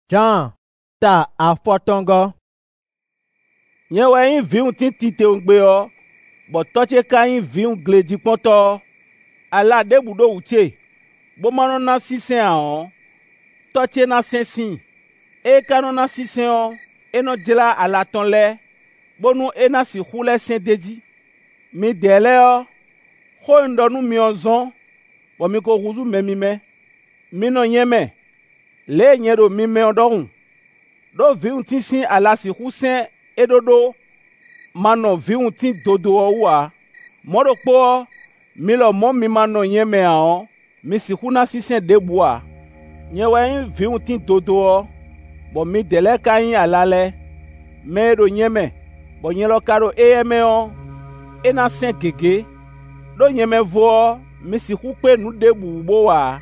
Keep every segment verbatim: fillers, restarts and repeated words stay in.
Jean ta afɔtɔngɔ. Nye wɔ yin viŋ tin tite ŋgbe o, bɔ tɔtse ka yin viŋ gledzi kpɔntɔ. Ala de bu do wutse, bo mano na sisen ahɔn. Tɔtse na sensin, e kano na sisen o, e no dzela ala tɔn lɛ, bonu e na si xu lɛ sen dedzi. Mi dɛ lɛ o, xo ŋdɔ nu mi o zɔn, bɔ mi ko huzu mɛ mi mɛ. Mi no nye mɛ, le nye do mi mɛ o dɔhun. Do viŋ tin sin ala si xu sen e ɖoɖo manɔ viŋ tin dodo o wua. Mɔɖokpo o, mi lɔ mɔ mi manɔ nye mɛ ahɔn, mi si xu na sisen de bua. Nye wɔ yin viŋ tin dodo o, bɔ mi dɛ lɛ ka yin ala lɛ. Mɛ ɖo nye mɛ, bɔ nye lɔ ka ɖo e mɛ o, e na sen gege. Ɖo nye mɛ vo o, mi si xu kpe nu de bu bo wa.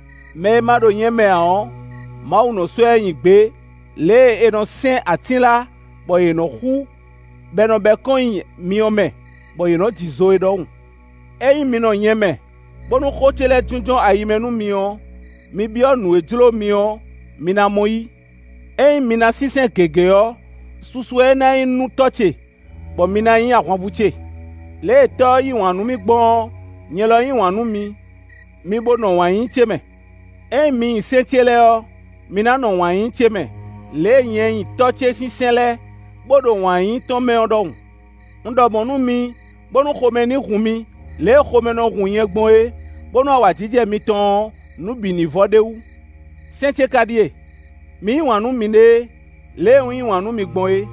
Mɛ ma ɖo nye mɛ ahɔn, Mawu nɔ sɔe yin gbe, le e nɔ sen atin la, bɔ ye nɔ xu, bɛnɔ bɛ kɔn miɔ mɛ, bɔ ye nɔ dzi zo e dɔhun. Eyin mi nɔ nye mɛ, bonu xotse lɛ dzɔdzɔ ayimɛ nu miɔ, mi biɔ nu edzro miɔ, mi na mɔ yi. Eyin mi na sisen gege yɔ, susu e na yin nu tɔtse, bɔ mi na yin ahɔnvutse. Le etɔ yi wãnu mi gbɔn, nye lɔ yin wãnu mi, mi bo nɔ wã yin tse mɛ. Eyin mi yin sentse lɛ yɔ, mi na nɔ wã yin tse mɛ. Le nye yin tɔtse sisen lɛ, bo do wã yin tɔn mɛ o dɔhun. Ŋdɔmɔnu mi, bonu xome ni hun mi, le xome nɔ hun nye gbɔn ye, bonu awadzidze mi tɔn nu bini vɔ de wu. Sentse ka die, mi yin wãnu mi de, le yin wãnu mi gbɔn ye.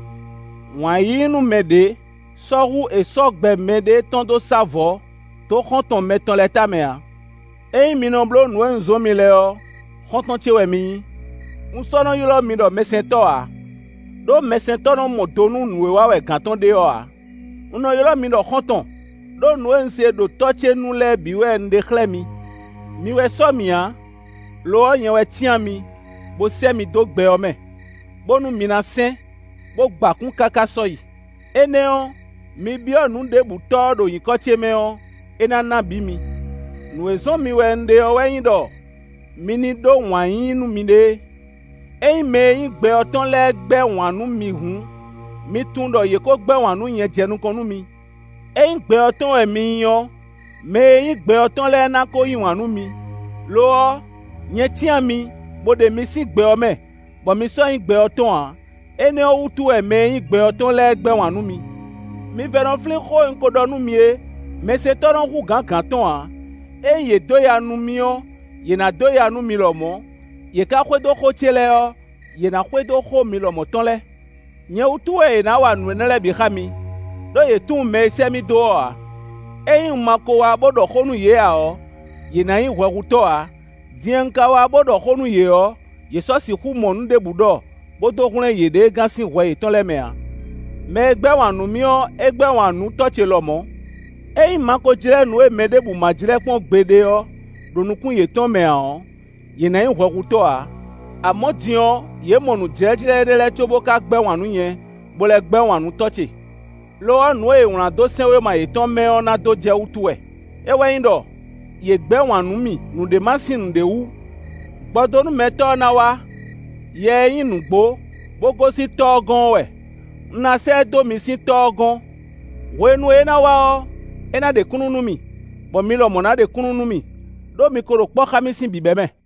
Wã yi nu mɛ de, sɔhu e sɔgbɛ mɛ de tɔn do sa vɔ, to xɔtɔn mɛ tɔn lɛ ta mɛ a. Eyin mi nɔ blo nu e nzɔ mi lɛ yɔ, xɔtɔn tse wɛ mi yin. Ŋusɔnɔ ylɔ mi ɖɔ mɛsɛntɔ a? Ɖo mɛsɛntɔ nɔ mɔ donu nue wa wɛ gãtɔn de yɔ a? Ŋunɔ ylɔ mi ɖɔ xɔtɔn, ɖo nu e ŋse ɖo tɔtse nu lɛ bi wɛ ŋde xlẽ mi. Mi wɛ sɔ mia, lo nye wɛ tia mi, bo sɛ mi do gbɛ yɔ mɛ. Bonu mi na sɛn, bo gbakun kaka sɔ yi. Ene o, mi biɔ nu de bu tɔ ɖo yin kɔtse mɛ o, e na na bi mi. Nu ezɔn mi wɛ ŋde yɔ wɛ yin ɖɔ, mi ni ɖo wã yin nu mi de. Eyin me yin gbɛyɔtɔn lɛ gbɛ wãnu mi hun, mi tun ɖɔ ye ko gbɛ wãnu nye dze nukɔ nu mi. Eyin gbɛyɔtɔn wɛ mi yɔ, me yin gbɛyɔtɔn lɛ na ko yin wãnu mi. Loɔ, nye tia mi, bo de mi si gbɛyɔ mɛ, bɔ mi sɔ yin gbɛyɔtɔn a, ene wutu wɛ me yin gbɛyɔtɔn lɛ gbɛ wãnu mi. Mi vɛ nɔ fli xo yin ko ɖɔ nu mi ye, mɛsɛtɔ nɔ hu gãgãtɔn a, eyin ye do ya nu miɔ, ye na do ya nu mi lɔmɔ. Ye ka xɔedo xotse lɛ yɔ, ye na xɔedo xo mi lɔmɔtɔn lɛ. Nye wutu wɛ ye na wa nu ne lɛ bi xa mi, ɖo ye tun mɛ sɛ mi do a. Eyin ma ko wa bo ɖɔ xonu ye a ɔ, ye na yin hwɛhutɔ a. Diɛ ŋka wa bo ɖɔ xonu ye ɔ, ye sɔ si xu mɔ nu de bu ɖɔ, bo do xlẽ ye de gã si hwɛ ye tɔn lɛ mɛ a. Mɛ gbɛ wãnu miɔ, e gbɛ wãnu tɔtse lɔmɔ. Eyin ma ko dzrɛ nu e mɛ de bu ma dzrɛ kpɔn gbede yɔ, ɖo nukun ye tɔn mɛ a ɔ. Ye na yin hwɛhutɔ a. Amɔ diɔ, ye mɔ nu dzrɛdzrɛ ɖe lɛ tso bo ka gbɛ wãnu nye, bo lɛ gbɛ wãnu tɔtse. Loɔ nu ye wlã do sɛnwe ma ye tɔn mɛ na do dze wutu wɛ. Ewɛ yin ɖɔ, ye gbɛ wãnu mi, nu de ma si nu de wu. Gbɔdonu mɛtɔ na wa, ye yin nugbo, bogo si tɔ gɔn wɛ. Na sɛ do mi si tɔ gɔn. Wenu e na wa o, e na de kunu nu mi, bɔ mi lɔ mɔ na de kunu nu mi. Ɖo mi ko ɖo kpɔ xa mi si bibɛ mɛ.